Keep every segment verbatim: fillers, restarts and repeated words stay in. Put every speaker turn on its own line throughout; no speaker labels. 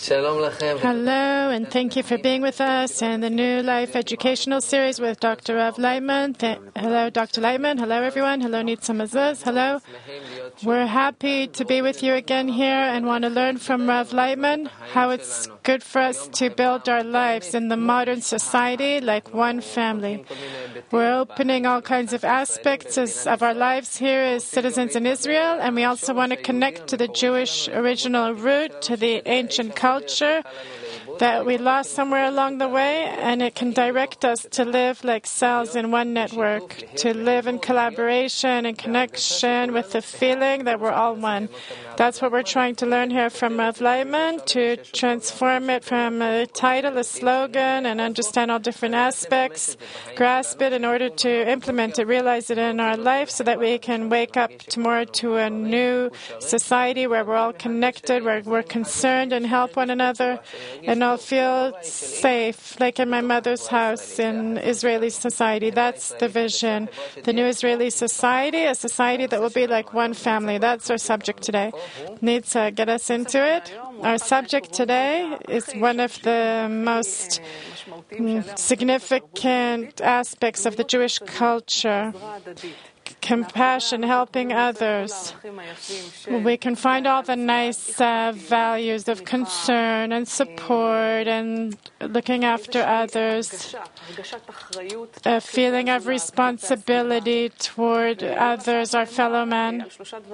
Hello, and thank you for being with us in the New Life Educational Series with Doctor Rav Leitman. Th- hello, Doctor Leitman. Hello, everyone. Hello, Nitza Mazuz. Hello. We're happy to be with you again here and want to learn from Rav Leitman how it's good for us to build our lives in the modern society like one family. We're opening all kinds of aspects of our lives here as citizens in Israel, and we also want to connect to the Jewish original root, to the ancient culture that we lost somewhere along the way, and it can direct us to live like cells in one network, to live in collaboration and connection with the feeling that we're all one. That's what we're trying to learn here from Rav Leitman, to transform it from a title, a slogan, and understand all different aspects, grasp it in order to implement it, realize it in our life so that we can wake up tomorrow to a new society where we're all connected, where we're concerned and help one another, and all feel safe, like in my mother's house in Israeli society. That's the vision. The new Israeli society, a society that will be like one family. That's our subject today. Need to get us into it. Our subject today is one of the most significant aspects of the Jewish culture. Compassion, helping others. We can find all the nice uh, values of concern and support and looking after others, a feeling of responsibility toward others, our fellow men.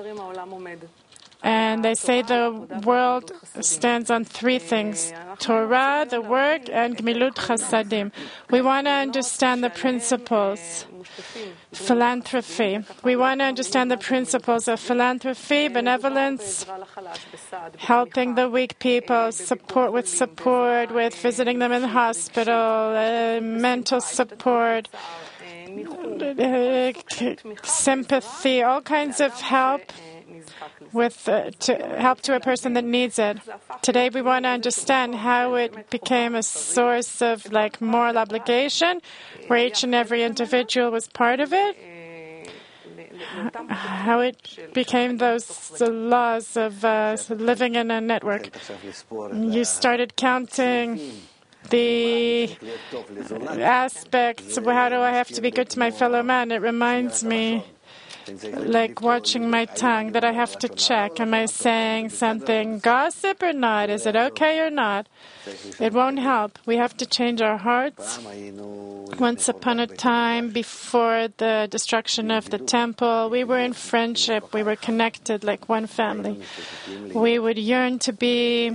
And they say the world stands on three things: Torah, the work, and Gmilut Chasadim. We want to understand the principles. Philanthropy. We want to understand the principles of philanthropy, benevolence, helping the weak people, support with support, with visiting them in the hospital, uh, mental support, uh, sympathy, all kinds of help. With uh, to help to a person that needs it. Today we want to understand how it became a source of like moral obligation, where each and every individual was part of it. How it became those the laws of uh, living in a network. You started counting the aspects. How do I have to be good to my fellow man? It reminds me, like watching my tongue, that I have to check. Am I saying something gossip or not? Is it okay or not? It won't help. We have to change our hearts. Once upon a time, before the destruction of the temple, we were in friendship. We were connected like one family. We would yearn to be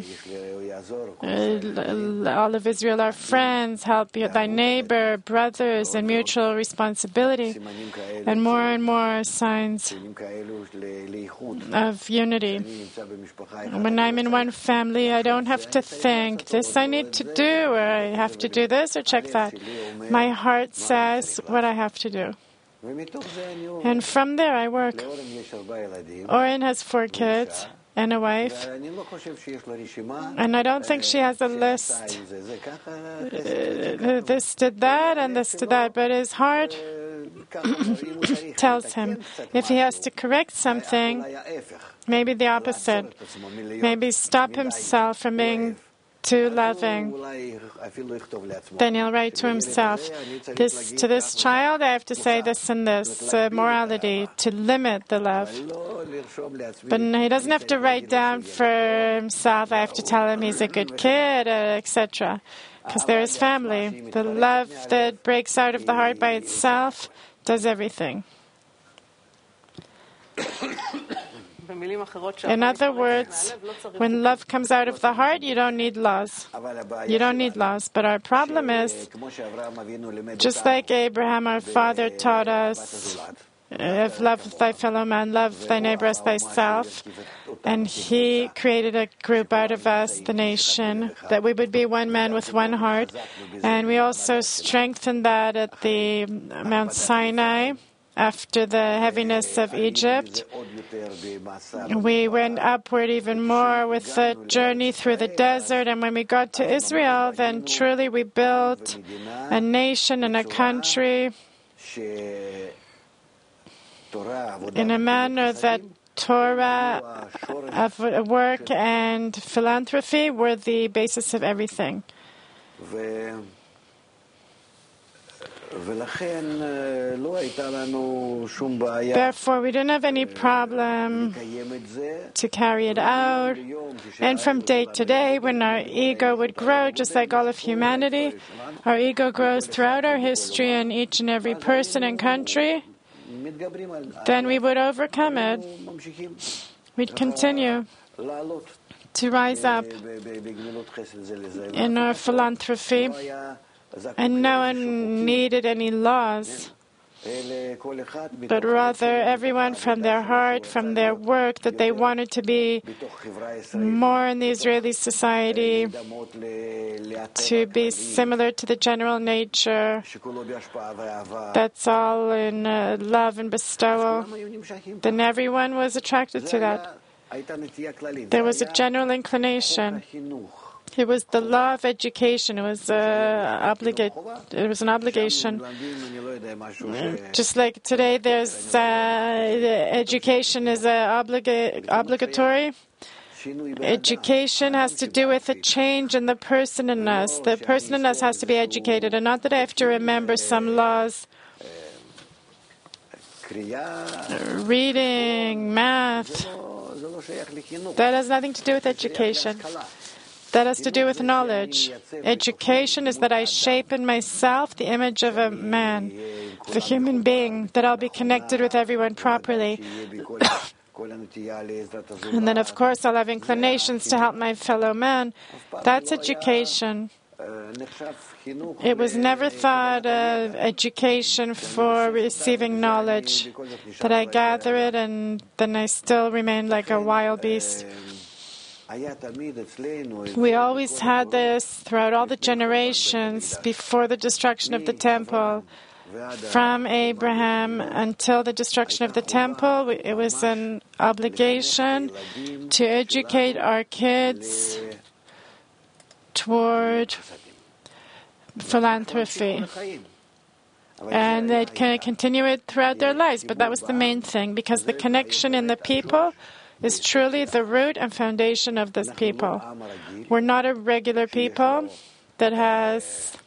uh, all of Israel, our friends, help thy neighbor, brothers, and mutual responsibility, and more and more signs of unity. When I'm in one family, I don't have to think, this I need to do, or I have to do this, or check that. My heart says what I have to do. And from there I work. Oren has four kids and a wife. And I don't think she has a list. Uh, this did that and this did that, but his heart tells him if he has to correct something, maybe the opposite. Maybe stop himself from being too loving. Then he'll write to himself, this to this child I have to say this and this, uh, morality, to limit the love. But he doesn't have to write down for himself, I have to tell him he's a good kid, uh, et cetera. Because there is family. The love that breaks out of the heart by itself does everything. In other words, when love comes out of the heart, you don't need laws. You don't need laws. But our problem is, just like Abraham, our father, taught us, if love thy fellow man, love thy neighbor as thyself. And he created a group out of us, the nation, that we would be one man with one heart. And we also strengthened that at the Mount Sinai. After the heaviness of Egypt, we went upward even more with the journey through the desert. And when we got to Israel, then truly we built a nation and a country in a manner that Torah, of work, and philanthropy were the basis of everything. Therefore, we didn't have any problem to carry it out. And from day to day, when our ego would grow, just like all of humanity, our ego grows throughout our history in each and every person and country, then we would overcome it. We'd continue to rise up in our philanthropy. And no one needed any laws, but rather everyone from their heart, from their work, that they wanted to be more in the Israeli society, to be similar to the general nature. That's all in uh, love and bestowal. Then everyone was attracted to that. There was a general inclination. It was the law of education. It was uh, obliga- It was an obligation. Just like today, there's uh, education is uh, obliga- obligatory. Education has to do with a change in the person in us. The person in us has to be educated, and not that I have to remember some laws. Reading, math, that has nothing to do with education. That has to do with knowledge. Education is that I shape in myself the image of a man, the human being, that I'll be connected with everyone properly. And then, of course, I'll have inclinations to help my fellow man. That's education. It was never thought of education for receiving knowledge, that I gather it and then I still remain like a wild beast. We always had this throughout all the generations before the destruction of the temple. From Abraham until the destruction of the temple, it was an obligation to educate our kids toward philanthropy. And they can continue it throughout their lives. But that was the main thing, because the connection in the people is truly the root and foundation of this people. We're not a regular people that has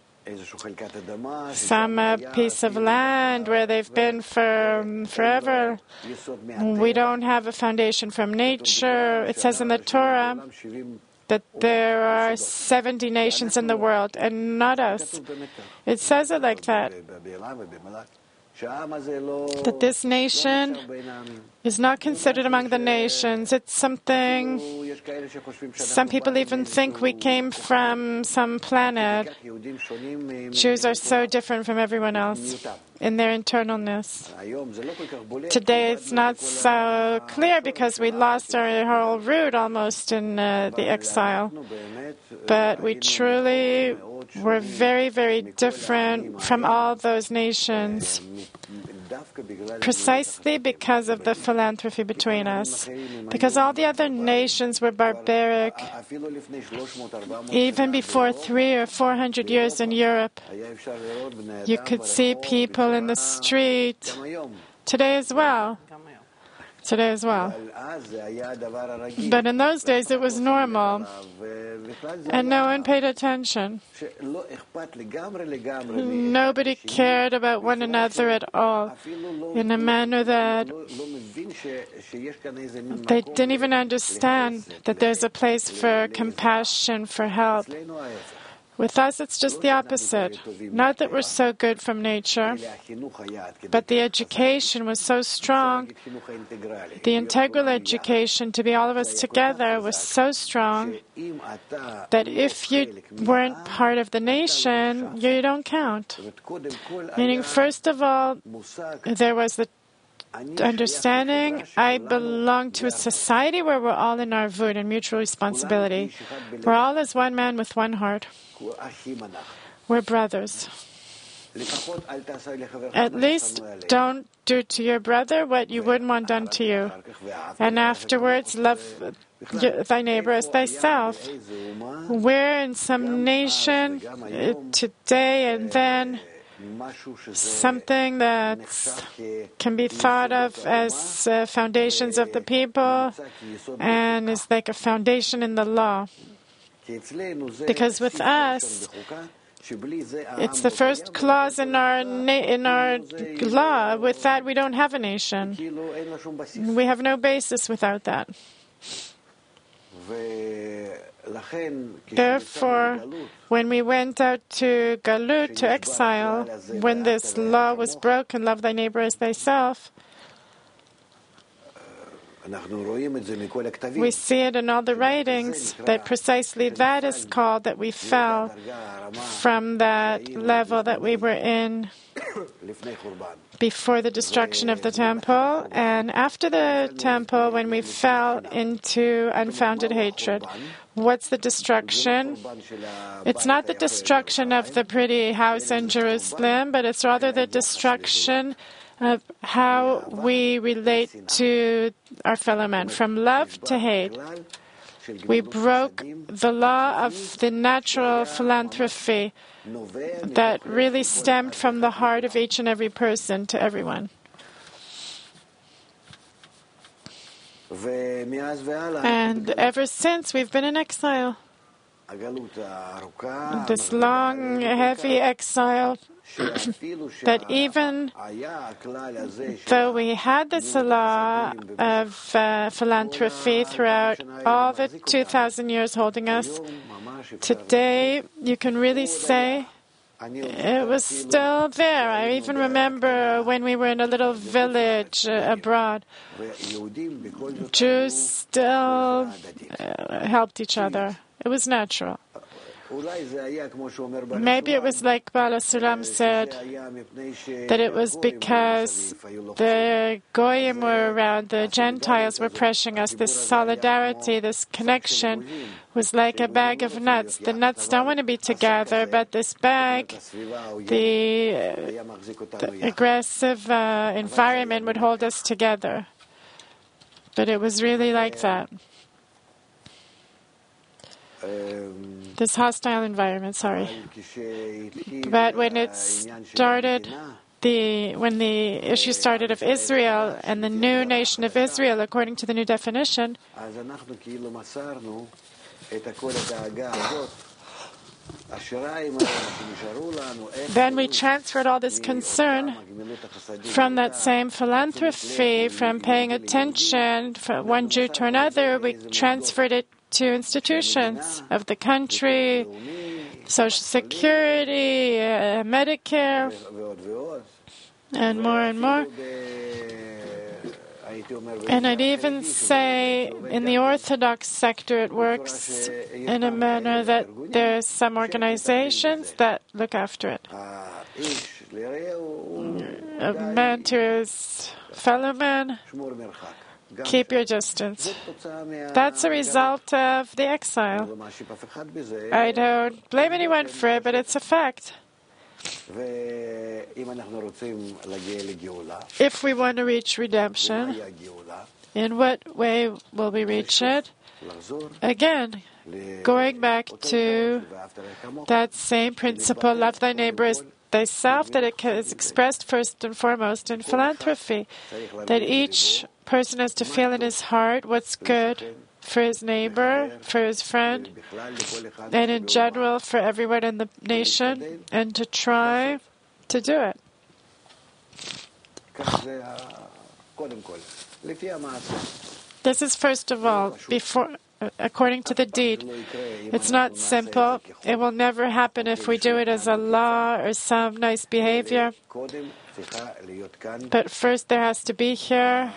some uh, piece of land where they've been for um, forever. We don't have a foundation from nature. It says in the Torah that there are seventy nations in the world, and not us. It says it like that. That this nation is not considered among the nations. It's something, some people even think we came from some planet. Jews are so different from everyone else in their internalness. Today it's not so clear because we lost our whole root almost in uh, the exile. But we truly were very, very different from all those nations, precisely because of the philanthropy between us. Because all the other nations were barbaric. Even before three or four hundred years in Europe, you could see people in the street. Today as well. Today as well. But in those days it was normal, and no one paid attention. Nobody cared about one another at all, in a manner that they didn't even understand that there's a place for compassion, for help. With us, it's just the opposite. Not that we're so good from nature, but the education was so strong. The integral education to be all of us together was so strong that if you weren't part of the nation, you don't count. Meaning, first of all, there was the understanding, I belong to a society where we're all in our vud and mutual responsibility. We're all as one man with one heart. We're brothers. At least don't do to your brother what you wouldn't want done to you. And afterwards, love thy neighbor as thyself. We're in some nation today and then something that can be thought of as uh, foundations of the people and is like a foundation in the law. Because with us, it's the first clause in our na- in our law. With that, we don't have a nation. We have no basis without that. Therefore, when we went out to Galut, to exile, when this law was broken, love thy neighbor as thyself, we see it in all the writings that precisely that is called that we fell from that level that we were in before the destruction of the temple, and after the temple, when we fell into unfounded hatred. What's the destruction? It's not the destruction of the pretty house in Jerusalem, but it's rather the destruction of how we relate to our fellow men, from love to hate. We broke the law of the natural philanthropy that really stemmed from the heart of each and every person to everyone. And ever since, we've been in exile. This long, heavy exile, that even though we had this law of uh, philanthropy throughout all the two thousand years holding us, today you can really say it was still there. I even remember when we were in a little village uh, abroad, Jews still uh, helped each other. It was natural. Maybe it was like Baal HaSulam said, that it was because the Goyim were around, the Gentiles were pressuring us. This solidarity, this connection was like a bag of nuts. The nuts don't want to be together, but this bag, the, uh, the aggressive uh, environment would hold us together. But it was really like that. This hostile environment, sorry. But when it started, the when the issue started of Israel and the new nation of Israel, according to the new definition, then we transferred all this concern from that same philanthropy, from paying attention from one Jew to another, we transferred it to institutions of the country, Social Security, uh, Medicare, and more and more. And I'd even say in the Orthodox sector it works in a manner that there's some organizations that look after it. A man to his fellow man, keep your distance. That's a result of the exile. I don't blame anyone for it, but it's a fact. If we want to reach redemption, in what way will we reach it? Again, going back to that same principle, love thy neighbor as thyself, that it is expressed first and foremost in philanthropy, that each person has to feel in his heart what's good for his neighbor, for his friend, and in general for everyone in the nation, and to try to do it. This is first of all, before, according to the deed. It's not simple. It will never happen if we do it as a law or some nice behavior. But first there has to be here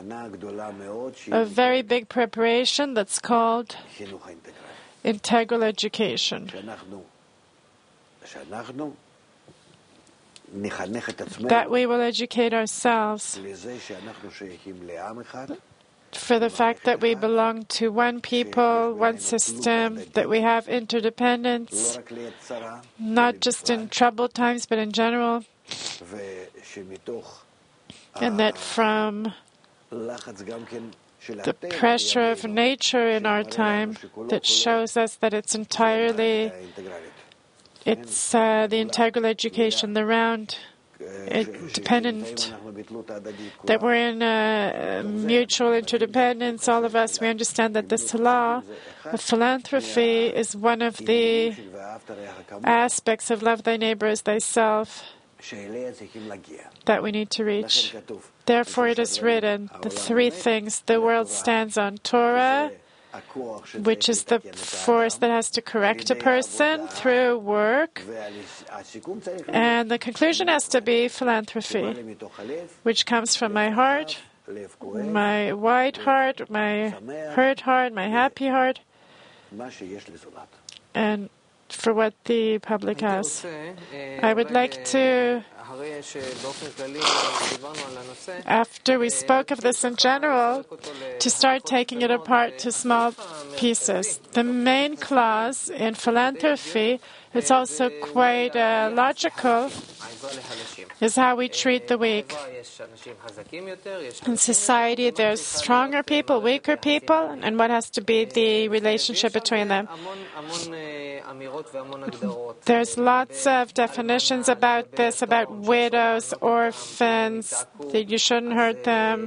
a very big preparation that's called integral education. That we will educate ourselves for the fact that we belong to one people, one system, that we have interdependence, not just in troubled times, but in general, and that from the pressure of nature in our time that shows us that it's entirely It's uh, the integral education, the round it, dependent, that we're in uh, mutual interdependence, all of us. We understand that this law of philanthropy is one of the aspects of love thy neighbor as thyself that we need to reach. Therefore it is written, the three things the world stands on: Torah, which is the force that has to correct a person through work, and the conclusion has to be philanthropy, which comes from my heart, my wide heart, my hurt heart, my happy heart, and for what the public has. I would like to, after we spoke of this in general, to start taking it apart to small pieces. The main clause in philanthropy, it's also quite uh, logical, is how we treat the weak. In society, there's stronger people, weaker people, and what has to be the relationship between them. There's lots of definitions about this, about widows, orphans, that you shouldn't hurt them,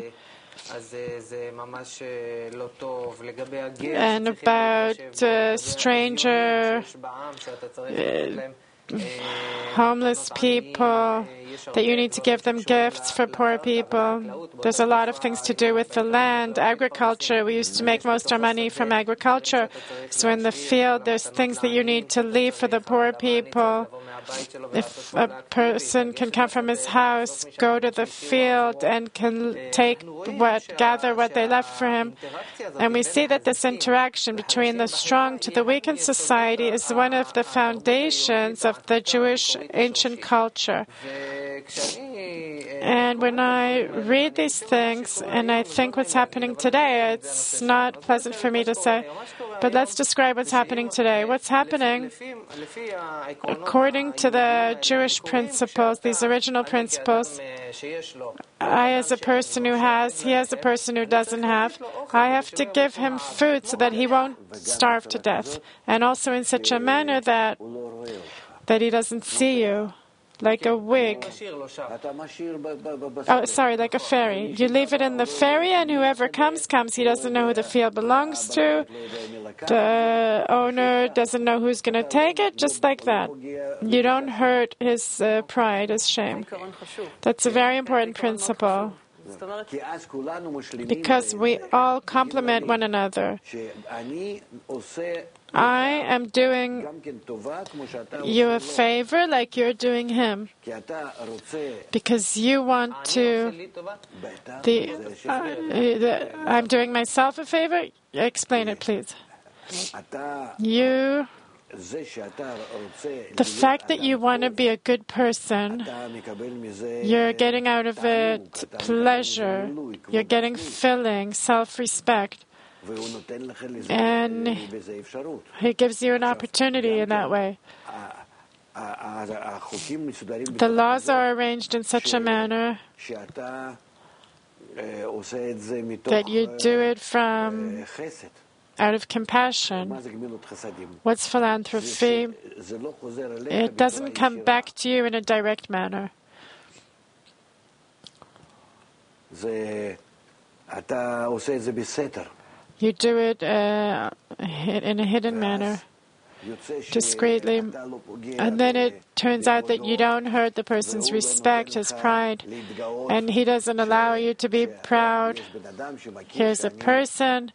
and about uh, stranger, uh, homeless people, that you need to give them gifts for poor people. There's a lot of things to do with the land, agriculture. We used to make most of our money from agriculture. So in the field, there's things that you need to leave for the poor people. If a person can come from his house, go to the field, and can take what, gather what they left for him. And we see that this interaction between the strong to the weak in society is one of the foundations of the Jewish ancient culture. And when I read these things and I think what's happening today, it's not pleasant for me to say, but let's describe what's happening today. What's happening, according to the Jewish principles, these original principles, I as a person who has, he as a person who doesn't have, I have to give him food so that he won't starve to death. And also in such a manner that, that he doesn't see you. Like a wig. Oh, sorry, like a ferry. You leave it in the ferry, and whoever comes, comes. He doesn't know who the field belongs to. The owner doesn't know who's going to take it, just like that. You don't hurt his uh, pride, his shame. That's a very important principle. Because we all complement one another. I am doing you a favor like you're doing him. Because you want to... The, uh, the, I'm doing myself a favor? Explain it, please. You... The fact that you want to be a good person, you're getting out of it pleasure, you're getting filling, self-respect, and he gives you an opportunity in that way. The laws are arranged in such a manner that you do it from out of compassion. What's philanthropy? It doesn't come back to you in a direct manner. You do it uh, in a hidden manner, discreetly, and then it turns out that you don't hurt the person's respect, his pride, and he doesn't allow you to be proud. Here's a person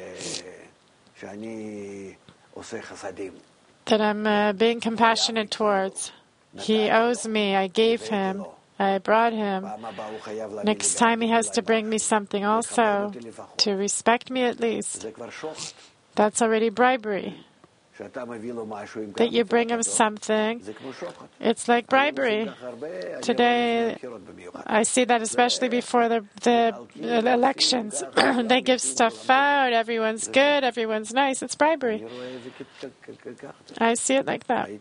that I'm uh, being compassionate towards. He owes me, I gave him, I brought him. Next time he has to bring me something also, to respect me at least. That's already bribery. That you bring him something, it's like bribery. Today, I see that especially before the, the elections. They give stuff out, everyone's good, everyone's nice. It's bribery. I see it like that.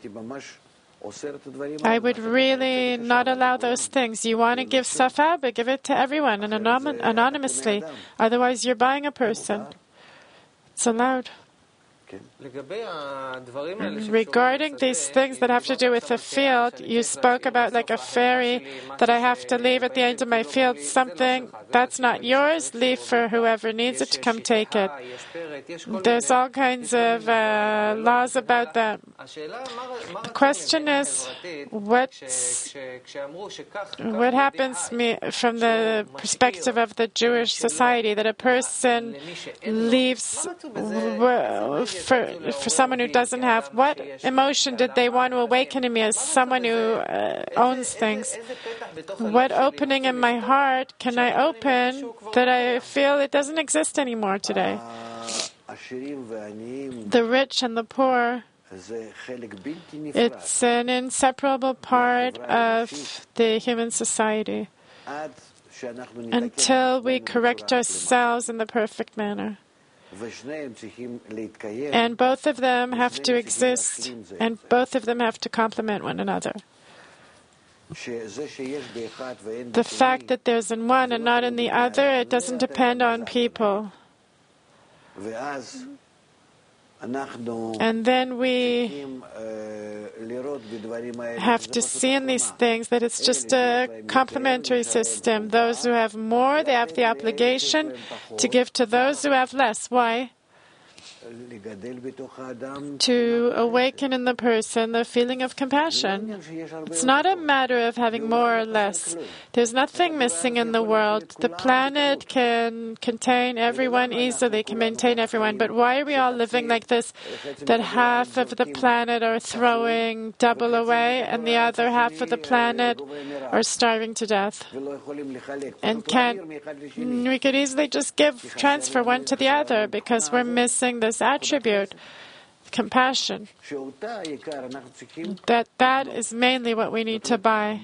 I would really not allow those things. You want to give stuff out, but give it to everyone and anony- anonymously. Otherwise, you're buying a person. It's allowed. Regarding these things that have to do with the field, you spoke about like a ferry that I have to leave at the end of my field, something that's not yours, leave for whoever needs it to come take it. There's all kinds of uh, laws about that. The question is, what's, what happens me, from the perspective of the Jewish society, that a person leaves for, for someone who doesn't have, what emotion did they want to awaken in me as someone who uh, owns things? What opening in my heart can I open that I feel it doesn't exist anymore today? The rich and the poor, it's an inseparable part of the human society until we correct ourselves in the perfect manner. And both of them have to exist, and both of them have to complement one another. The fact that there's in one and not in the other, it doesn't depend on people. And then we have to see in these things that it's just a complementary system. Those who have more, they have the obligation to give to those who have less. Why? To awaken in the person the feeling of compassion. It's not a matter of having more or less. There's nothing missing in the world. The planet can contain everyone easily, can maintain everyone. But why are we all living like this? That half of the planet are throwing double away and the other half of the planet are starving to death. And can't, we could easily just give, transfer one to the other because we're missing this attribute, compassion. That that is mainly what we need to buy.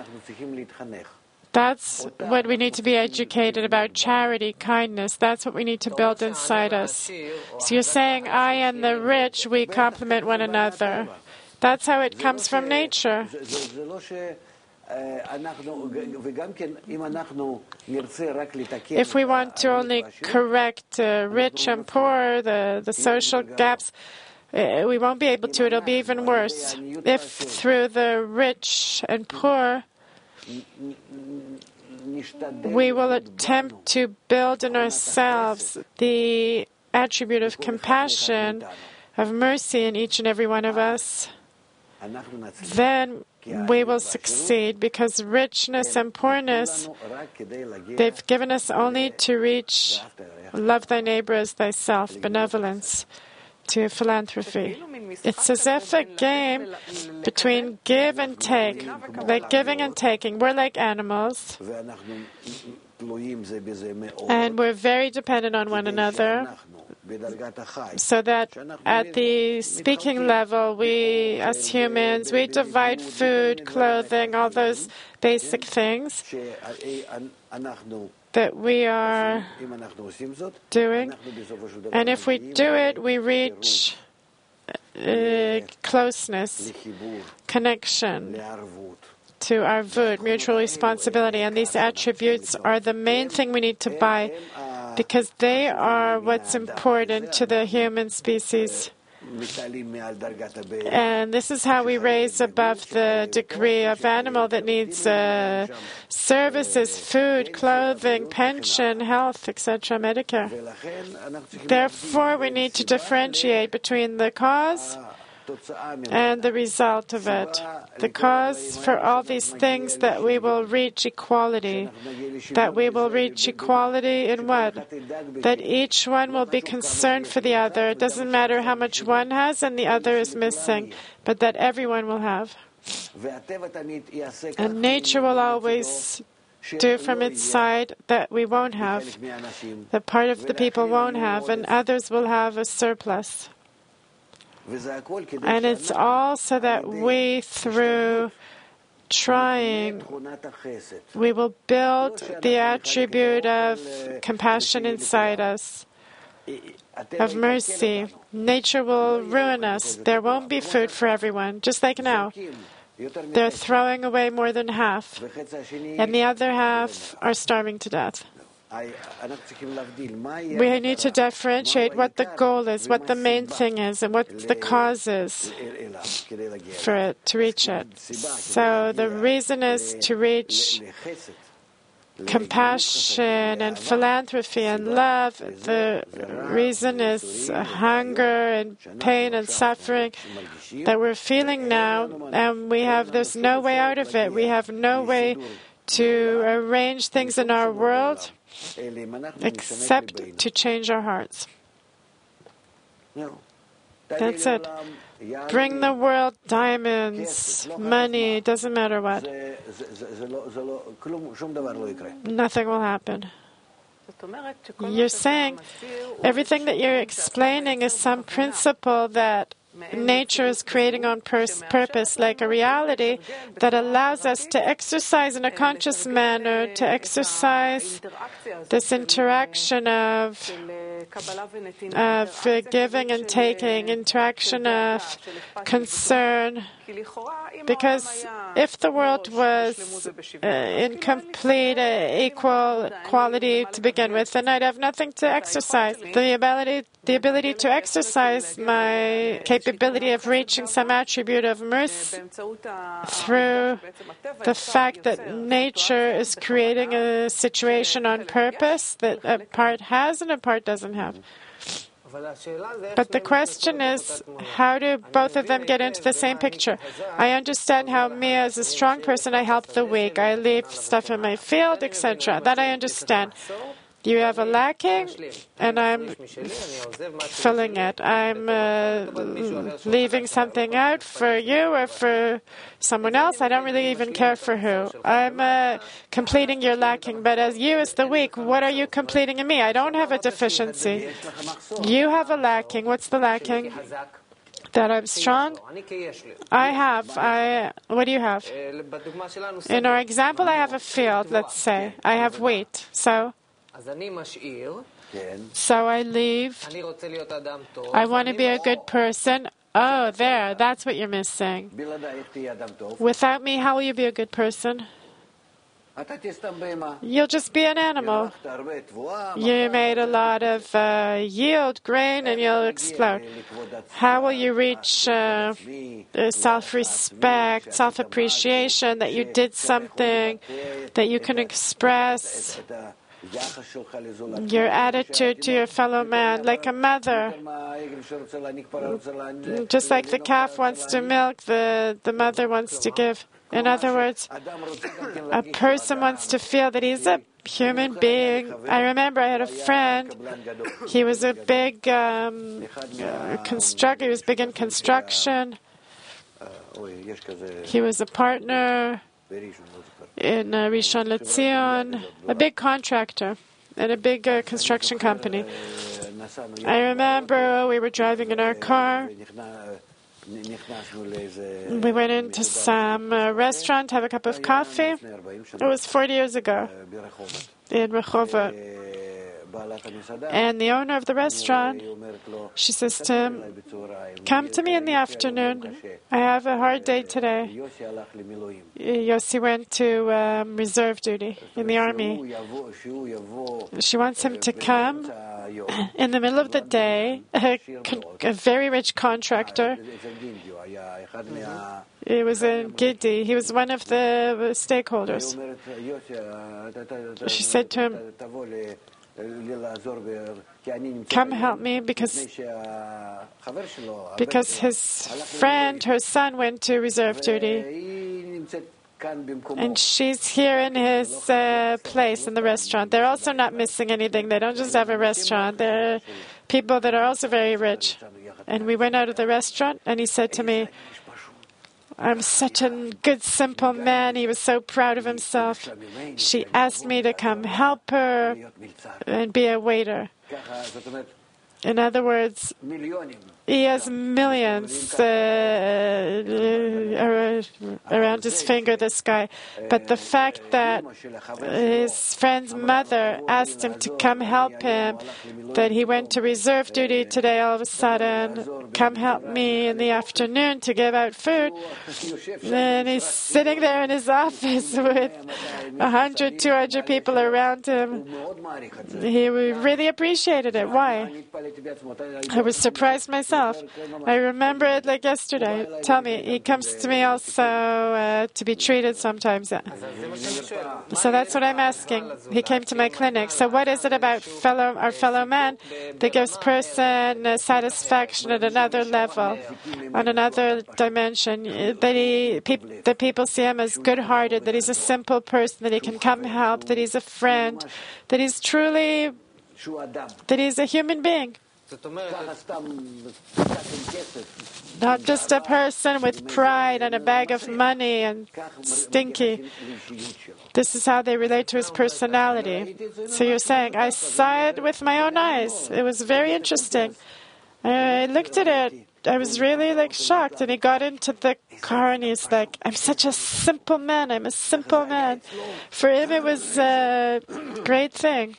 That's what we need to be educated about, charity, kindness. That's what we need to build inside us. So you're saying I and the rich, we complement one another. That's how it comes from nature. If we want to only correct uh, rich and poor, the, the social gaps, uh, we won't be able to. It'll be even worse. If through the rich and poor, we will attempt to build in ourselves the attribute of compassion, of mercy in each and every one of us, then we will succeed, because richness and poorness, they've given us only to reach love thy neighbor as thyself, benevolence, to philanthropy. It's as if a game between give and take, like giving and taking. We're like animals, and we're very dependent on one another, so that at the speaking level, we, as humans, we divide food, clothing, all those basic things that we are doing. And if we do it, we reach uh, closeness, connection to our arvut, mutual responsibility. And these attributes are the main thing we need to buy, because they are what's important to the human species. And this is how we raise above the degree of animal that needs uh, services, food, clothing, pension, health, et cetera, Medicare. Therefore, we need to differentiate between the cause and the result of it. The cause for all these things, that we will reach equality. That we will reach equality in what? That each one will be concerned for the other. It doesn't matter how much one has and the other is missing, but that everyone will have. And nature will always do from its side that we won't have, that part of the people won't have, and others will have a surplus. And it's all so that we, through trying, we will build the attribute of compassion inside us, of mercy. Nature will ruin us. There won't be food for everyone, just like now. They're throwing away more than half, and the other half are starving to death. We need to differentiate what the goal is, what the main thing is, and what the cause is for it, to reach it. So the reason is to reach compassion and philanthropy and love. The reason is hunger and pain and suffering that we're feeling now, and we have, there's no way out of it. We have no way to arrange things in our world except to change our hearts. That's it. Bring the world diamonds, money, doesn't matter what. Nothing will happen. You're saying everything that you're explaining is some principle that nature is creating on pers- purpose, like a reality that allows us to exercise in a conscious manner, to exercise this interaction of, of uh, giving and taking, interaction of concern. Because if the world was uh, in complete uh, equal quality to begin with, then I'd have nothing to exercise. The ability, the ability to exercise my capability of reaching some attribute of mercy through the fact that nature is creating a situation on purpose that a part has and a part doesn't have. But the question is, how do both of them get into the same picture? I understand how me, as a strong person, I help the weak. I leave stuff in my field, et cetera. That I understand. You have a lacking, and I'm filling it. I'm uh, leaving something out for you or for someone else. I don't really even care for who. I'm uh, completing your lacking. But as you, as the weak, what are you completing in me? I don't have a deficiency. You have a lacking. What's the lacking? That I'm strong? I have. I. What do you have? In our example, I have a field, let's say. I have wheat. So? So I leave. I want to be a good person. Oh, there. That's what you're missing. Without me, how will you be a good person? You'll just be an animal. You made a lot of uh, yield, grain, and you'll explode. How will you reach uh, self-respect, self-appreciation, that you did something, that you can express your attitude to your fellow man, like a mother? Just like the calf wants to milk, the, the mother wants to give. In other words, a person wants to feel that he's a human being. I remember I had a friend, he was a big um, uh, constructor, he was big in construction. He was a partner in uh, Rishon LeZion, a big contractor and a big uh, construction company. I remember we were driving in our car. We went into some uh, restaurant to have a cup of coffee. It was forty years ago in Rehovot. And the owner of the restaurant, she says to him, come to me in the afternoon. I have a hard day today. Yossi went to um, reserve duty in the army. She wants him to come in the middle of the day, a, con- a very rich contractor. It was in Gidi. He was one of the stakeholders. She said to him, come help me because because his friend, her son, went to reserve duty. And she's here in his uh, place in the restaurant. They're also not missing anything. They don't just have a restaurant. They're people that are also very rich. And we went out of the restaurant, and he said to me, I'm such a good, simple man. He was so proud of himself. She asked me to come help her and be a waiter. In other words, he has millions uh, around his finger, this guy. But the fact that his friend's mother asked him to come help him, that he went to reserve duty today all of a sudden, come help me in the afternoon to give out food, and he's sitting there in his office with a hundred, two hundred people around him. He really appreciated it. Why? I was surprised myself. I remember it like yesterday. Tell me, he comes to me also uh, to be treated sometimes. So that's what I'm asking. He came to my clinic. So what is it about fellow our fellow man that gives person uh, satisfaction at another level, on another dimension? That he, peop, that people see him as good-hearted, that he's a simple person, that he can come help, that he's a friend, that he's truly, that he's a human being. Not just a person with pride and a bag of money and stinky. This is how they relate to his personality. So you're saying, I saw it with my own eyes. It was very interesting. I looked at it. I was really like shocked. And he got into the car and he's like, I'm such a simple man. I'm a simple man. For him, it was a great thing.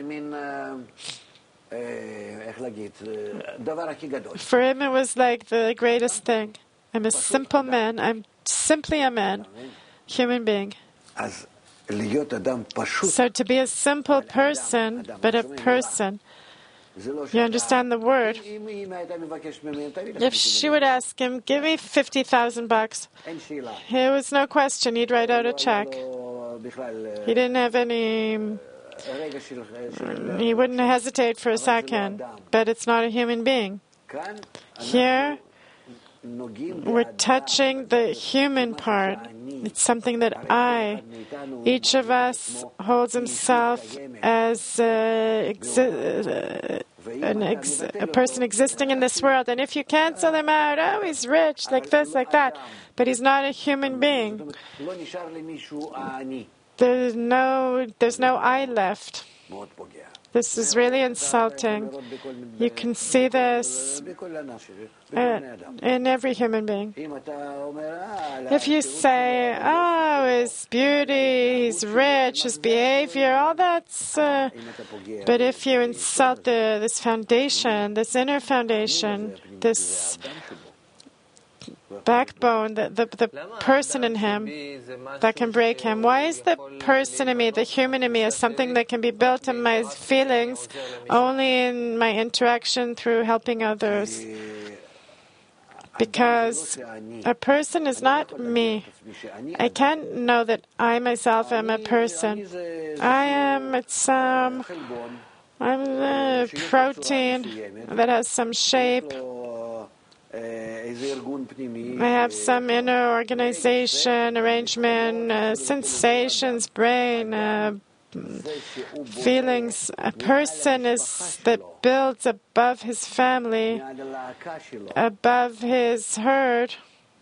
For him, it was like the greatest thing. I'm a simple man. I'm simply a man, human being. So to be a simple person, but a person, you understand the word. If she would ask him, give me fifty thousand bucks, there was no question. He'd write out a check. He didn't have any... He wouldn't hesitate for a second, but it's not a human being. Here, we're touching the human part. It's something that I, each of us, holds himself as a, exi- an ex- a person existing in this world. And if you cancel him out, oh, he's rich, like this, like that, but he's not a human being. There's no, there's no I left. This is really insulting. You can see this uh, in every human being. If you say, oh, his beauty, his rich, his behavior, all that's... Uh, but if you insult the, this foundation, this inner foundation, this backbone, the, the, the person in him that can break him. Why is the person in me, the human in me, as something that can be built in my feelings only in my interaction through helping others? Because a person is not me. I can't know that I myself am a person. I am, it's um, I'm a protein that has some shape. I have some inner organization, arrangement, uh, sensations, brain, uh, feelings. A person is that builds above his family, above his herd.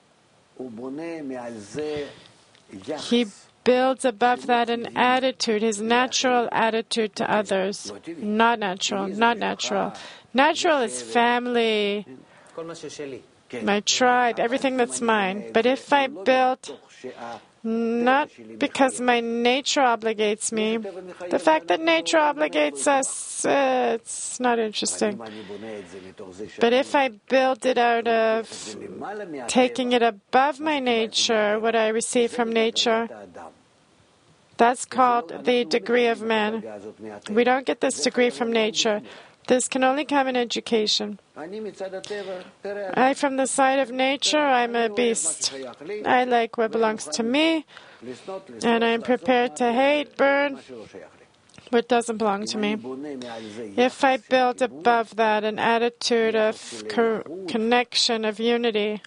He builds above that an attitude, his natural attitude to others. Not natural, not natural. Natural is family, my tribe, everything that's mine. But if I build, not because my nature obligates me, the fact that nature obligates us, uh, it's not interesting. But if I build it out of taking it above my nature, what I receive from nature, that's called the degree of man. We don't get this degree from nature. This can only come in education. I, from the side of nature, I'm a beast. I like what belongs to me, and I'm prepared to hate, burn what doesn't belong to me. If I build above that an attitude of co- connection, of unity,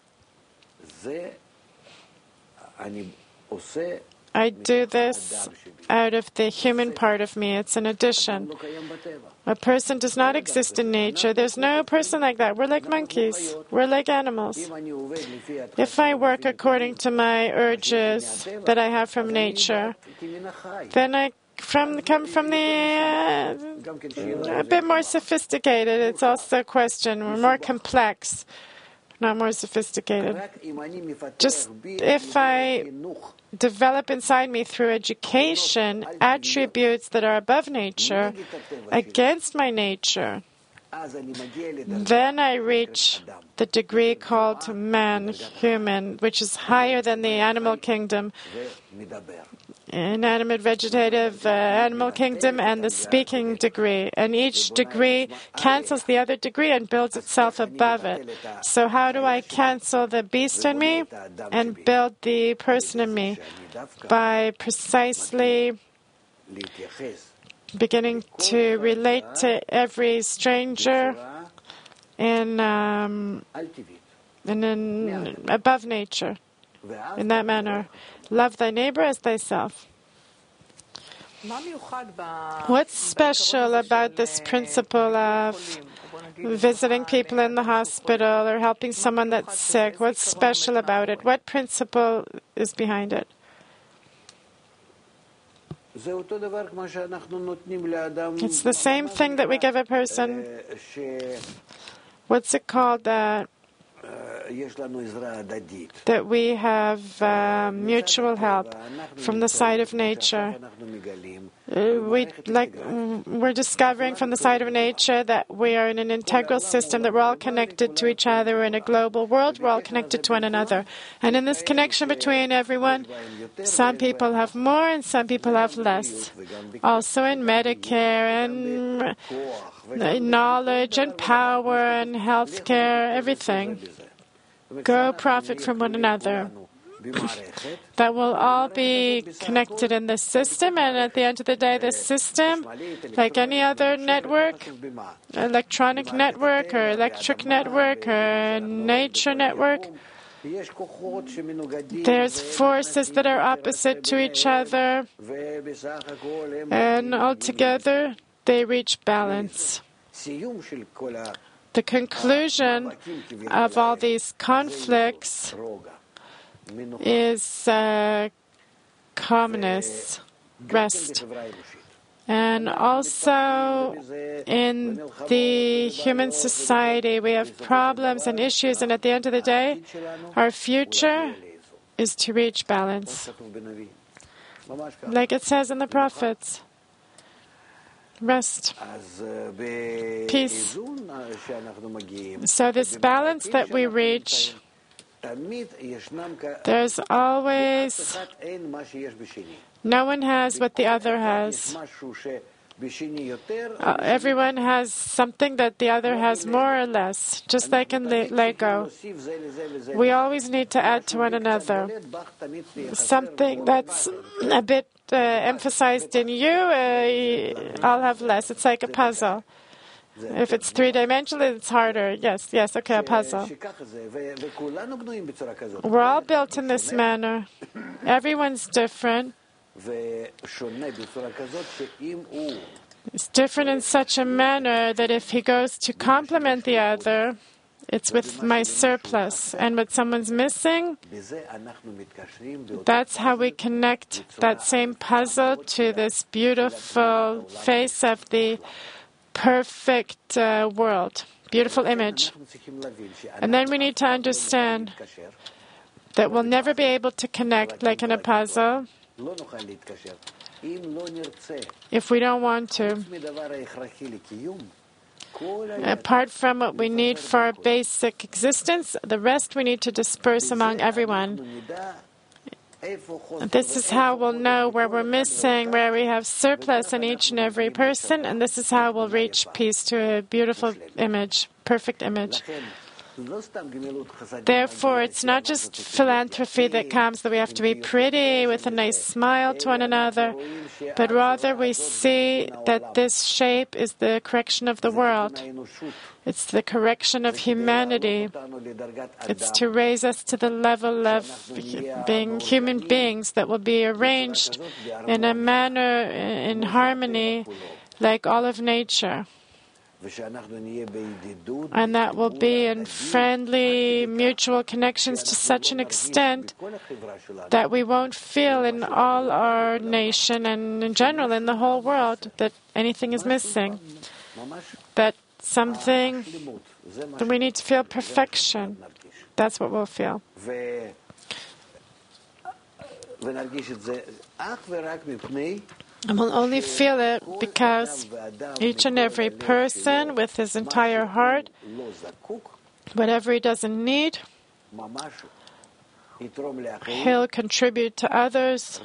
I do this out of the human part of me. It's an addition. A person does not exist in nature. There's no person like that. We're like monkeys. We're like animals. If I work according to my urges that I have from nature, then I from come from the uh, a bit more sophisticated. It's also a question. We're more complex, not more sophisticated. Just if I develop inside me through education attributes that are above nature, against my nature, then I reach the degree called man, human, which is higher than the animal kingdom, inanimate, vegetative, uh, animal kingdom, and the speaking degree. And each degree cancels the other degree and builds itself above it. So how do I cancel the beast in me and build the person in me? By precisely beginning to relate to every stranger in, um, in an above nature, in that manner. Love thy neighbor as thyself. What's special about this principle of visiting people in the hospital or helping someone that's sick? What's special about it? What principle is behind it? It's the same thing that we give a person. What's it called? Uh, that we have uh, mutual help from the side of nature. Uh, we like we're discovering from the side of nature that we are in an integral system, that we're all connected to each other. We're in a global world. We're all connected to one another. And in this connection between everyone, some people have more and some people have less. Also in Medicare and knowledge and power and healthcare, everything. Go profit from one another. That will all be connected in the system, and at the end of the day, the system, like any other network, electronic network or electric network or nature network, there's forces that are opposite to each other, and altogether they reach balance. The conclusion of all these conflicts is uh, calmness, rest. And also in the human society, we have problems and issues, and at the end of the day, our future is to reach balance. Like it says in the prophets. Rest, peace. So this balance that we reach, there's always, no one has what the other has. Uh, everyone has something that the other has more or less, just like in Le- Lego. We always need to add to one another. Something that's a bit uh, emphasized in you, uh, I'll have less. It's like a puzzle. If it's three-dimensional, it's harder. Yes, yes, okay, a puzzle. We're all built in this manner. Everyone's different. It's different in such a manner that if he goes to complement the other, it's with my surplus. And what someone's missing, that's how we connect that same puzzle to this beautiful face of the perfect uh, world, beautiful image. And then we need to understand that we'll never be able to connect like in a puzzle if we don't want to. Apart from what we need for our basic existence, the rest we need to disperse among everyone. This is how we'll know where we're missing, where we have surplus in each and every person, and this is how we'll reach peace to a beautiful image, perfect image. Therefore, it's not just philanthropy that comes, that we have to be pretty with a nice smile to one another, but rather we see that this shape is the correction of the world. It's the correction of humanity. It's to raise us to the level of being human beings that will be arranged in a manner, in harmony, like all of nature. And that will be in friendly, mutual connections to such an extent that we won't feel in all our nation and in general in the whole world that anything is missing. That something, that we need to feel perfection. That's what we'll feel. And we'll only feel it because each and every person with his entire heart, whatever he doesn't need, he'll contribute to others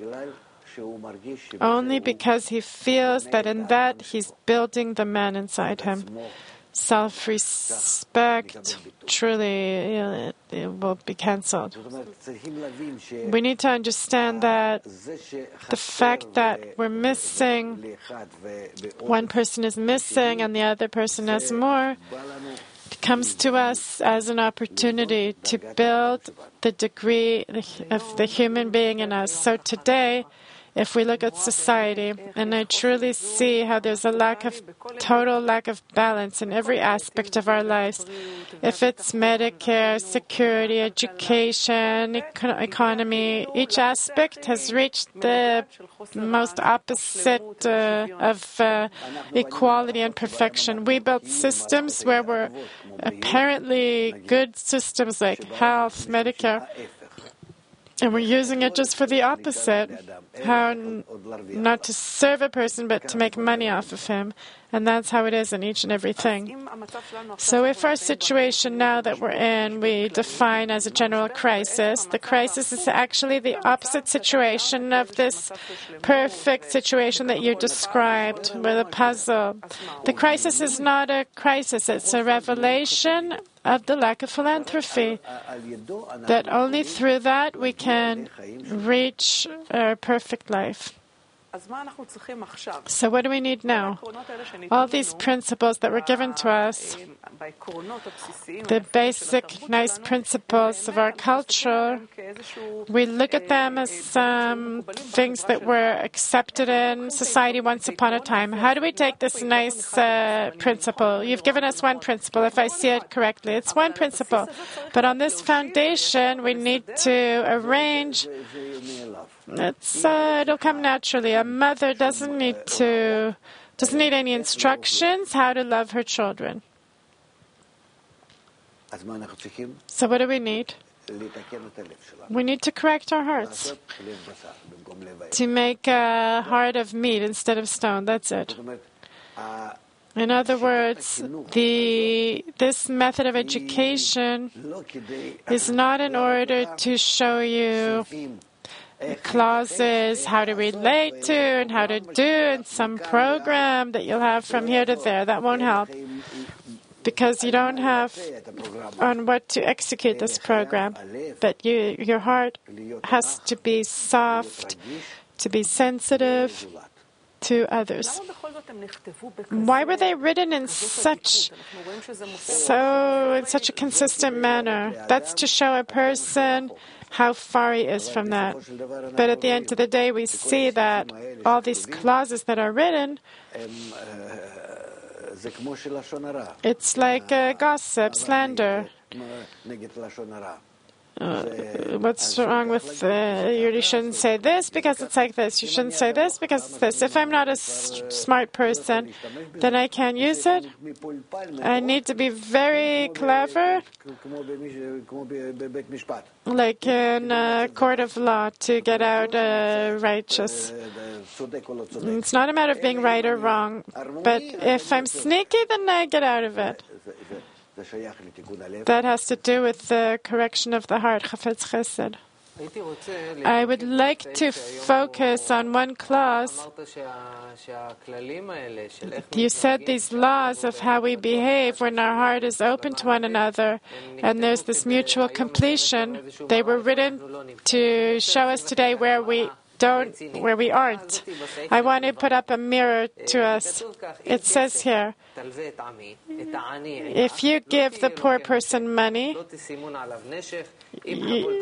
only because he feels that in that he's building the man inside him. Self-respect, truly, you know, it, it will be cancelled. We need to understand that the fact that we're missing, one person is missing and the other person has more, comes to us as an opportunity to build the degree of the human being in us. So today, if we look at society, and I truly see how there's a lack of, total lack of balance in every aspect of our lives, if it's Medicare, security, education, econ- economy, each aspect has reached the most opposite uh, of uh, equality and perfection. We built systems where we're apparently good systems like health, Medicare, and we're using it just for the opposite, how n- not to serve a person, but to make money off of him. And that's how it is in each and everything. So if our situation now that we're in, we define as a general crisis, the crisis is actually the opposite situation of this perfect situation that you described with a puzzle. The crisis is not a crisis, it's a revelation of the lack of philanthropy, that only through that we can reach our perfect life. So what do we need now? All these principles that were given to us, the basic nice principles of our culture, we look at them as um, things that were accepted in society once upon a time. How do we take this nice uh, principle? You've given us one principle, if I see it correctly. It's one principle. But on this foundation, we need to arrange. It's, uh, it'll come naturally. A mother doesn't need to, doesn't need any instructions how to love her children. So what do we need? We need to correct our hearts, to make a heart of meat instead of stone. That's it. In other words, the this method of education is not in order to show you clauses, how to relate to and how to do in some program that you'll have from here to there. That won't help, because you don't have on what to execute this program. But you, your heart has to be soft, to be sensitive to others. Why were they written in such so in such a consistent manner? That's to show a person how far he is from that. But at the end of the day, we see that all these clauses that are written, it's like uh, gossip, slander. Uh, what's wrong with uh, you shouldn't say this because it's like this. You shouldn't say this because it's this. If I'm not a s- smart person, then I can't use it. I need to be very clever, like in a court of law, to get out uh, righteous. It's not a matter of being right or wrong, but if I'm sneaky, then I get out of it. That has to do with the correction of the heart, Chafetz Chesed. I would like to focus on one clause. You said these laws of how we behave when our heart is open to one another, and there's this mutual completion. They were written to show us today where we don't, where we aren't. I want to put up a mirror to us. It says here, if you give the poor person money, you,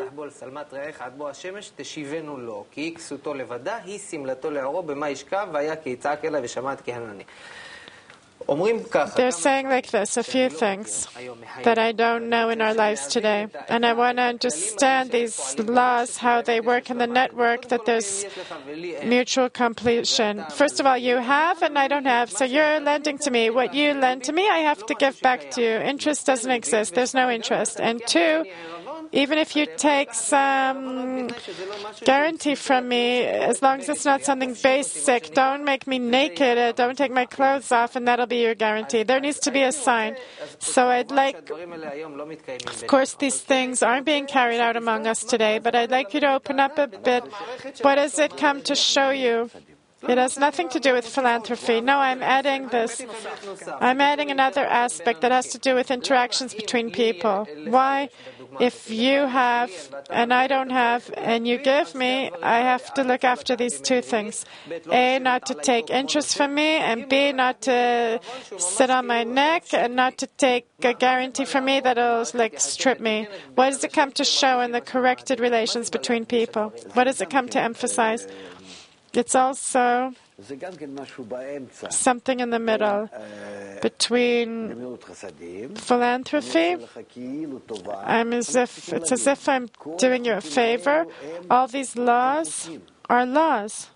they're saying like this, a few things that I don't know in our lives today. And I want to understand these laws, how they work in the network, that there's mutual completion. First of all, you have and I don't have, so you're lending to me. What you lend to me, I have to give back to you. Interest doesn't exist. There's no interest. And two, even if you take some guarantee from me, as long as it's not something basic, don't make me naked, uh, don't take my clothes off, and that'll be your guarantee. There needs to be a sign. So I'd like, of course, these things aren't being carried out among us today, but I'd like you to open up a bit. What does it come to show you? It has nothing to do with philanthropy. No, I'm adding this. I'm adding another aspect that has to do with interactions between people. Why? If you have and I don't have and you give me, I have to look after these two things. A, not to take interest from me, and B, not to sit on my neck and not to take a guarantee from me that'll like strip me. What does it come to show in the corrected relations between people? What does it come to emphasize? It's also something in the middle between philanthropy. I'm as if it's as if I'm doing you a favor. All these laws are laws.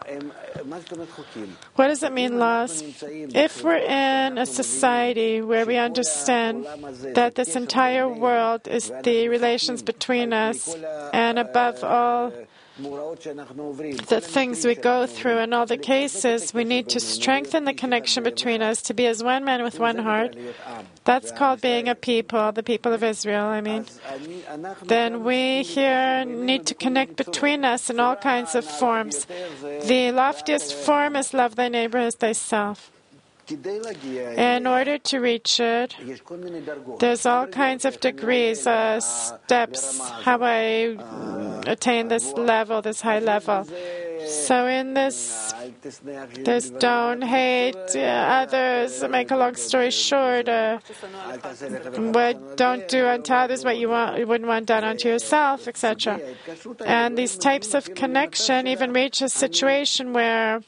What does it mean, laws? If we're in a society where we understand that this entire world is the relations between us, and above all, the things we go through in all the cases, we need to strengthen the connection between us to be as one man with one heart. That's called being a people, the people of Israel, I mean. Then we here need to connect between us in all kinds of forms. The loftiest form is love thy neighbor as thyself. In order to reach it, there's all kinds of degrees, uh, steps, how I attain this level, this high level. So in this, there's don't hate uh, others, make a long story short, uh, what, don't do unto others what you, want, you wouldn't want done unto yourself, et cetera. And these types of connection even reach a situation where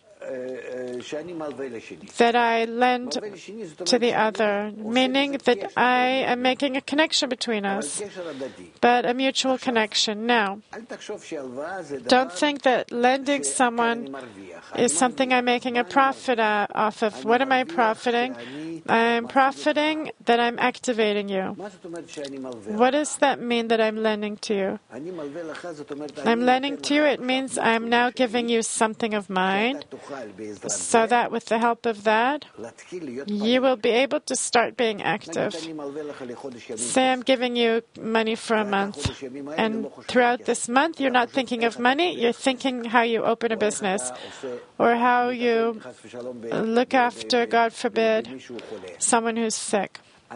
that I lend to the other, meaning that I am making a connection between us, but a mutual connection. Now, don't think that lending someone is something I'm making a profit uh, off of. What am I profiting? I'm profiting that I'm activating you. What does that mean that I'm lending to you? I'm lending to you, it means I'm now giving you something of mine, so that with the help of that, you will be able to start being active. Say I'm giving you money for a month, and throughout this month you're not thinking of money, you're thinking how you open a business, or how you look after, God forbid, someone who's sick.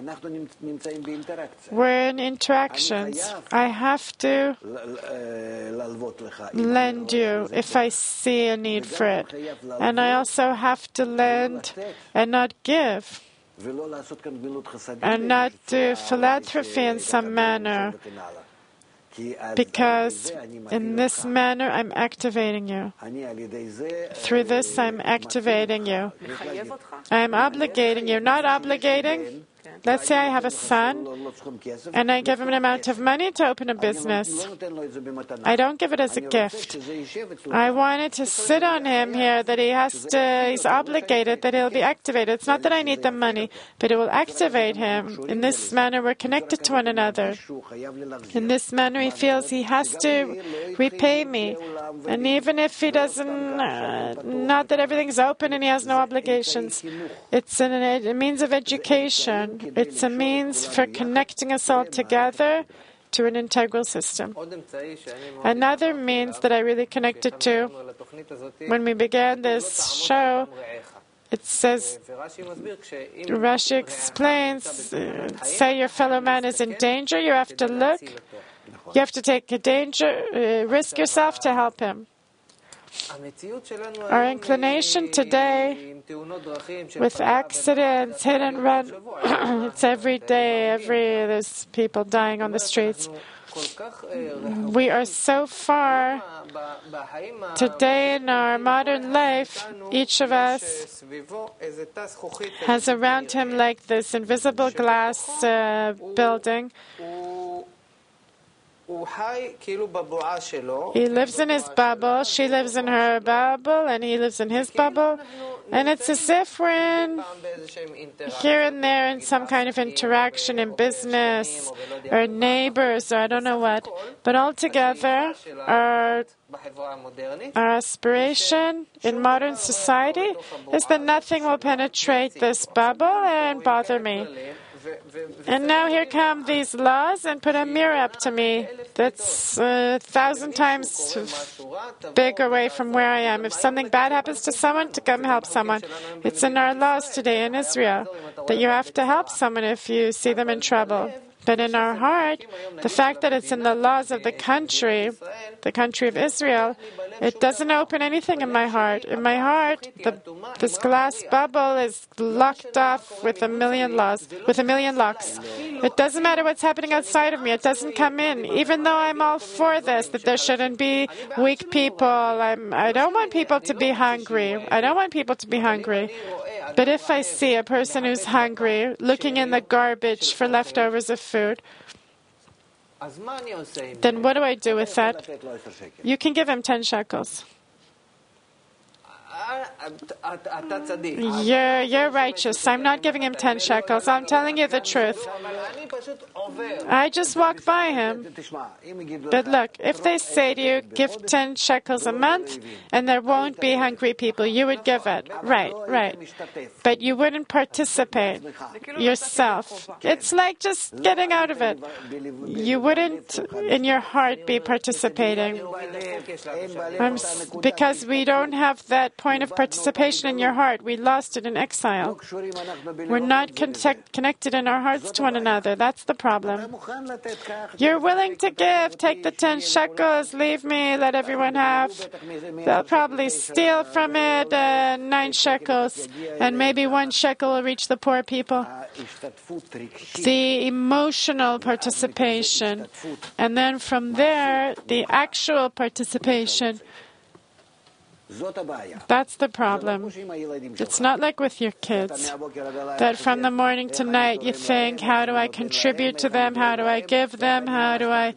We're in interactions. I have to lend you if I see a need for it. And I also have to lend and not give, and not do philanthropy in some manner, because in this manner I'm activating you. Through this I'm activating you. I'm obligating you, not obligating. Let's say I have a son, and I give him an amount of money to open a business. I don't give it as a gift. I want it to sit on him here, that he has to, he's obligated, that he'll be activated. It's not that I need the money, but it will activate him. In this manner, we're connected to one another. In this manner, he feels he has to repay me. And even if he doesn't, uh, not that everything's open and he has no obligations, it's an, a means of education. It's a means for connecting us all together to an integral system. Another means that I really connected to, when we began this show, it says, Rashi explains, uh, say your fellow man is in danger, you have to look, you have to take a danger, uh, risk yourself to help him. Our inclination today, with accidents, hit and run, it's every day, every there's people dying on the streets. We are so far today in our modern life, each of us has around him like this invisible glass uh, building, He lives in his bubble, she lives in her bubble, and he lives in his bubble. And it's as if we're in, here and there in some kind of interaction in business, or neighbors, or I don't know what. But altogether, our, our aspiration in modern society is that nothing will penetrate this bubble and bother me. And now here come these laws and put a mirror up to me that's a thousand times big away from where I am. If something bad happens to someone, to come help someone. It's in our laws today in Israel that you have to help someone if you see them in trouble. But in our heart, the fact that it's in the laws of the country, the country of Israel, it doesn't open anything in my heart. In my heart, the, this glass bubble is locked off with a million laws, with a million locks. It doesn't matter what's happening outside of me. It doesn't come in. Even though I'm all for this, that there shouldn't be weak people. I'm, I don't want people to be hungry. I don't want people to be hungry. But if I see a person who's hungry, looking in the garbage for leftovers of food, then what do I do with that? You can give him ten shekels. You're, you're righteous. I'm not giving him ten shekels. I'm telling you the truth. I just walk by him. But look, if they say to you, give ten shekels a month, and there won't be hungry people, you would give it. Right, right. But you wouldn't participate yourself. It's like just getting out of it. You wouldn't, in your heart, be participating. I'm, because we don't have that point of participation in your heart. We lost it in exile. We're not connect, connected in our hearts to one another. That's the problem. You're willing to give. Take the ten shekels. Leave me. Let everyone have. They'll probably steal from it uh, nine shekels, and maybe one shekel will reach the poor people. The emotional participation, and then from there, the actual participation. That's the problem. It's not like with your kids, that from the morning to night you think, how do I contribute to them? How do I give them? How do I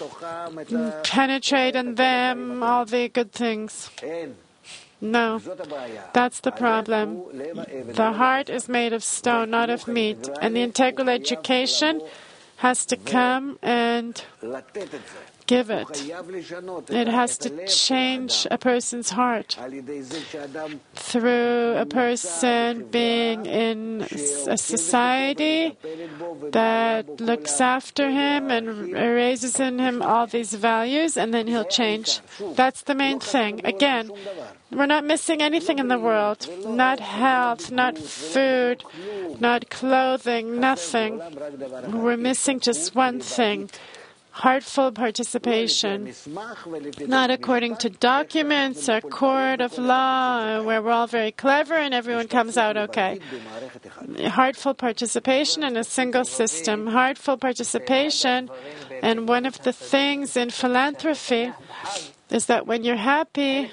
penetrate in them all the good things? No, that's the problem. The heart is made of stone, not of meat. And the integral education has to come and give it. It has to change a person's heart through a person being in a society that looks after him and raises in him all these values, and then he'll change. That's the main thing. Again, we're not missing anything in the world. Not health, not food, not clothing, nothing. We're missing just one thing. Heartful participation, not according to documents, a court of law, where we're all very clever and everyone comes out okay. Heartful participation in a single system. Heartful participation, and one of the things in philanthropy is that when you're happy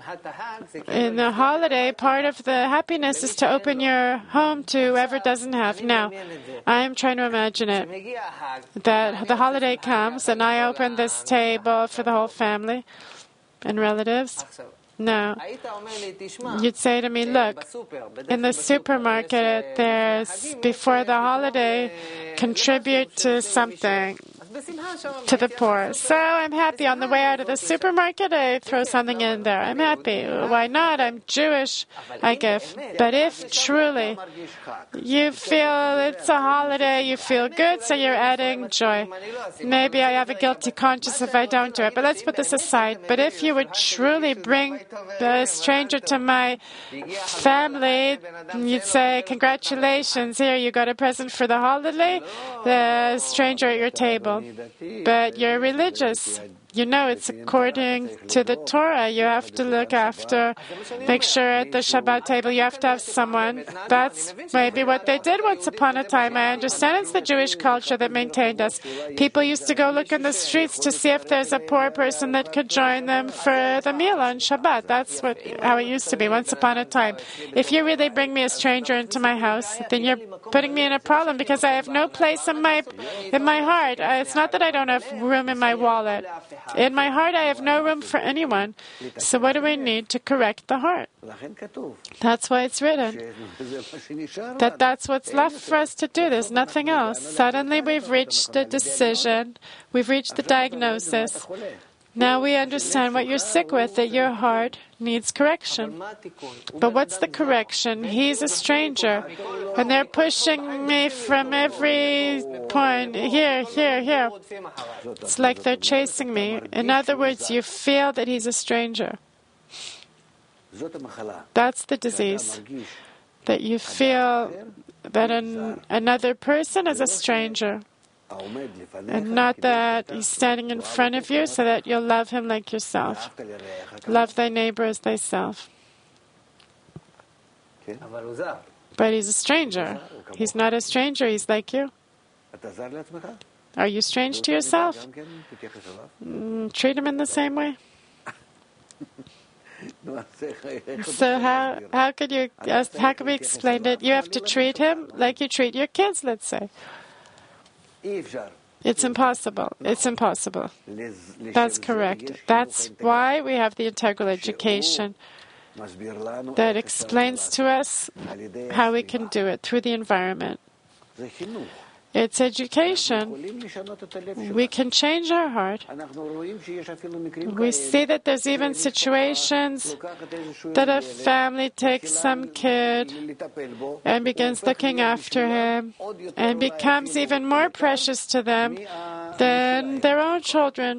in the holiday, part of the happiness is to open your home to whoever doesn't have. Now, I'm trying to imagine it, that the holiday comes and I open this table for the whole family and relatives. No. You'd say to me, look, in the supermarket, there's, before the holiday, contribute to something, to the poor. So I'm happy. On the way out of the supermarket, I throw something in there. I'm happy. Why not? I'm Jewish. I give. But if truly you feel it's a holiday, you feel good, so you're adding joy. Maybe I have a guilty conscience if I don't do it, but let's put this aside. But if you would truly bring the stranger to my family, you'd say, congratulations, here you got a present for the holiday, the stranger at your table. But you're religious. you know it's according to the Torah. You have to look after, make sure at the Shabbat table you have to have someone. That's maybe what they did once upon a time. I understand it's the Jewish culture that maintained us. People used to go look in the streets to see if there's a poor person that could join them for the meal on Shabbat. That's what how it used to be once upon a time. If you really bring me a stranger into my house, then you're putting me in a problem because I have no place in my in my heart. It's not that I don't have room in my wallet. In my heart, I have no room for anyone. So what do we need to correct the heart? That's why it's written that that's what's left for us to do. There's nothing else. Suddenly we've reached a decision. We've reached the diagnosis. Now we understand what you're sick with, that your heart needs correction. But what's the correction? He's a stranger. And they're pushing me from every point. Here, here, here. It's like they're chasing me. In other words, you feel that he's a stranger. That's the disease. That you feel that an, another person is a stranger. And not that he's standing in front of you so that you'll love him like yourself. Love thy neighbor as thyself. But he's a stranger. He's not a stranger, he's like you. Are you strange to yourself? Mm, treat him in the same way. So how how could you how could we explain it? You have to treat him like you treat your kids, let's say. It's impossible. It's impossible. That's correct. That's why we have the integral education that explains to us how we can do it through the environment. It's education. We can change our heart. We see that there's even situations that a family takes some kid and begins looking after him and becomes even more precious to them than their own children.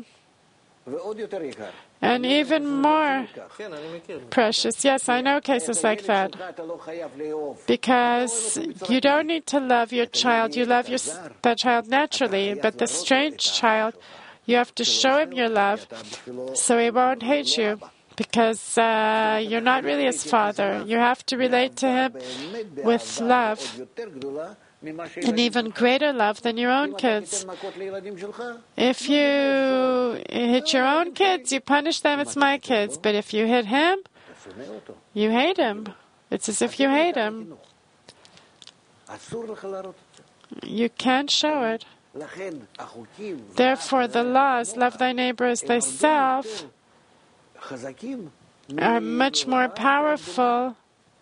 And even more precious. Yes, I know cases like that. Because you don't need to love your child. You love your, that child naturally. But the strange child, you have to show him your love so he won't hate you. Because uh, you're not really his father. You have to relate to him with love. An even greater love than your own kids. If you hit your own kids, you punish them, it's my kids. But if you hit him, you hate him. It's as if you hate him. You can't show it. Therefore, the laws, love thy neighbor as thyself, are much more powerful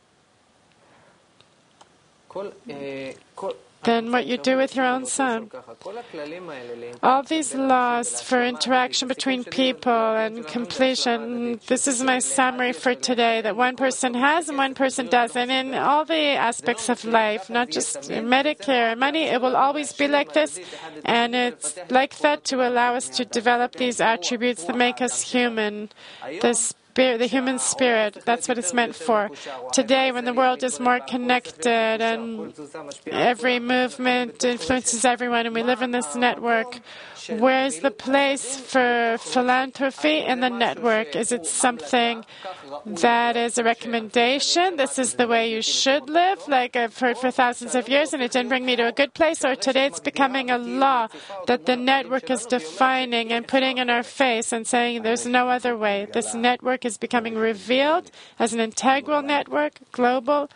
than what you do with your own son. All these laws for interaction between people and completion, this is my summary for today, that one person has and one person doesn't. In all the aspects of life, not just in Medicare and money, it will always be like this. And it's like that to allow us to develop these attributes that make us human. This Spirit, the human spirit, that's what it's meant for. Today, when the world is more connected and every movement influences everyone and we live in this network, where's the place for philanthropy in the network? Is it something that is a recommendation? This is the way you should live, like I've heard for thousands of years, and it didn't bring me to a good place? Or today it's becoming a law that the network is defining and putting in our face and saying there's no other way. This network is becoming revealed as an integral network, global,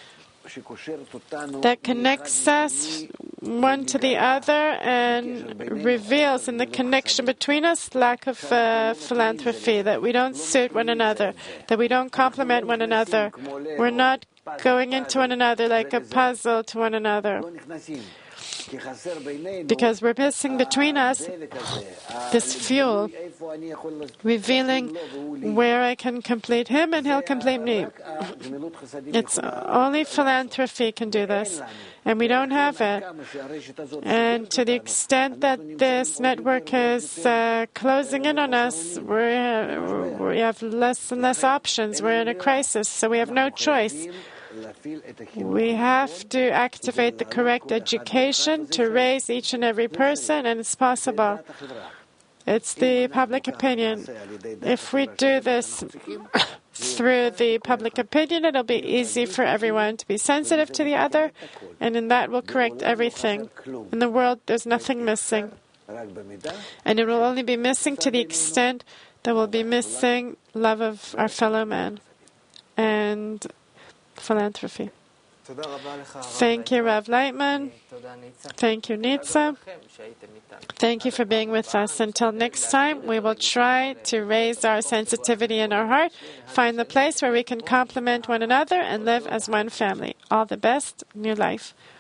that connects us one to the other and reveals in the connection between us lack of uh, philanthropy, that we don't suit one another, that we don't complement one another. We're not going into one another like a puzzle to one another. Because we're missing between us this fuel, revealing where I can complete him and he'll complete me. It's only philanthropy can do this, and we don't have it. And to the extent that this network is uh, closing in on us, we're, we have less and less options. We're in a crisis, so we have no choice. We have to activate the correct education to raise each and every person, and it's possible. It's the public opinion. If we do this through the public opinion, it'll be easy for everyone to be sensitive to the other, and in that we'll correct everything. In the world, there's nothing missing. And it will only be missing to the extent that we'll be missing love of our fellow man and philanthropy. Thank you, Rav Lightman. Thank you, Nitza. Thank you for being with us. Until next time, we will try to raise our sensitivity in our heart, find the place where we can complement one another, and live as one family. All the best, New Life.